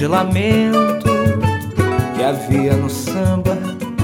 de lamento que havia no samba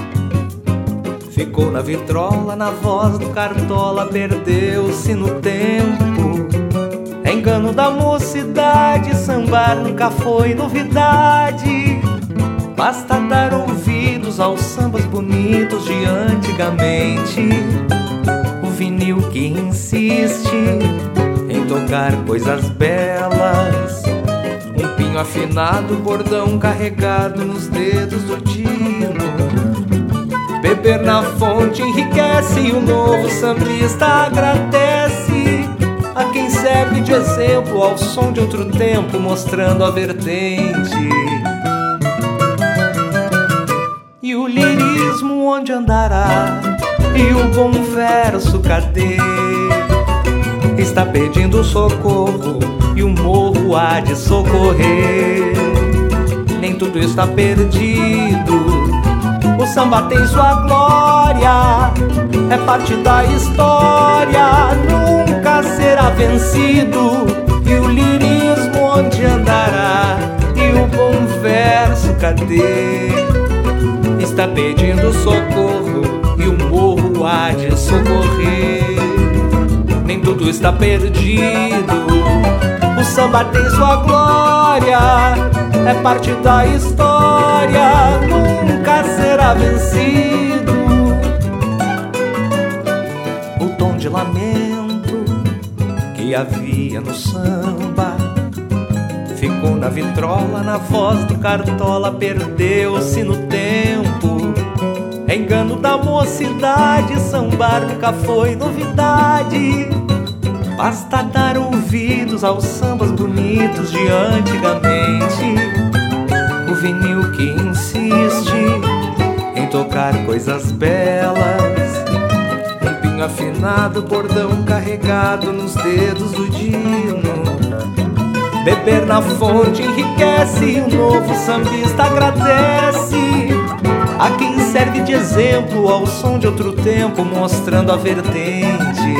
ficou na vitrola, na voz do Cartola, perdeu-se no tempo. É engano da mocidade, sambar nunca foi novidade. Basta dar ouvidos aos sambas bonitos de antigamente. O vinil que insiste em tocar coisas belas, um pinho afinado, bordão carregado nos dedos do dino. Beber na fonte enriquece e o novo sambista agradece a quem serve de exemplo ao som de outro tempo, mostrando a vertente. E o lirismo onde andará? E o bom verso cadê? Está pedindo socorro e o morro há de socorrer. Nem tudo está perdido, o samba tem sua glória, é parte da história, nunca será vencido. E o lirismo onde andará? E o bom verso cadê? Está pedindo socorro e o morro há de socorrer. Nem tudo está perdido, o samba tem sua glória, é parte da história, nunca será vencido. O tom de lamento que havia no samba ficou na vitrola, na voz do Cartola, perdeu-se no tempo. É engano da mocidade, sambar nunca foi novidade. Basta dar ouvidos aos sambas bonitos de antigamente. O vinil que insiste em tocar coisas belas, um pinho afinado, bordão carregado nos dedos do dino. Beber na fonte enriquece e o novo sambista agradece a quem serve de exemplo ao som de outro tempo, mostrando a vertente.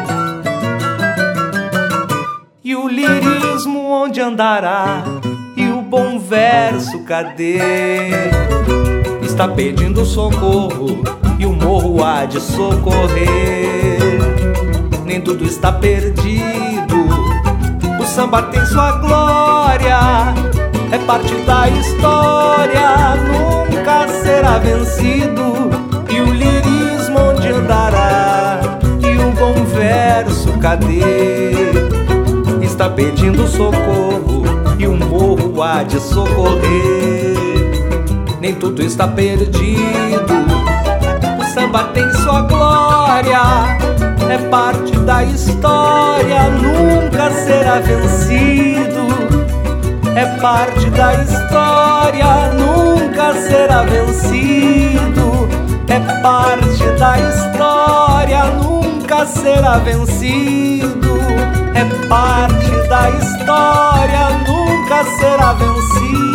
E o lirismo onde andará? E o bom verso cadê? Está pedindo socorro e o morro há de socorrer. Nem tudo está perdido, o samba tem sua glória, é parte da história, nunca será vencido. E o lirismo onde andará? E o bom verso cadê? Está pedindo socorro e o morro há de socorrer. Nem tudo está perdido, o samba tem sua glória, é parte da história, nunca será vencido. É parte da história, nunca será vencido. É parte da história, nunca será vencido. É parte da história, nunca será vencido.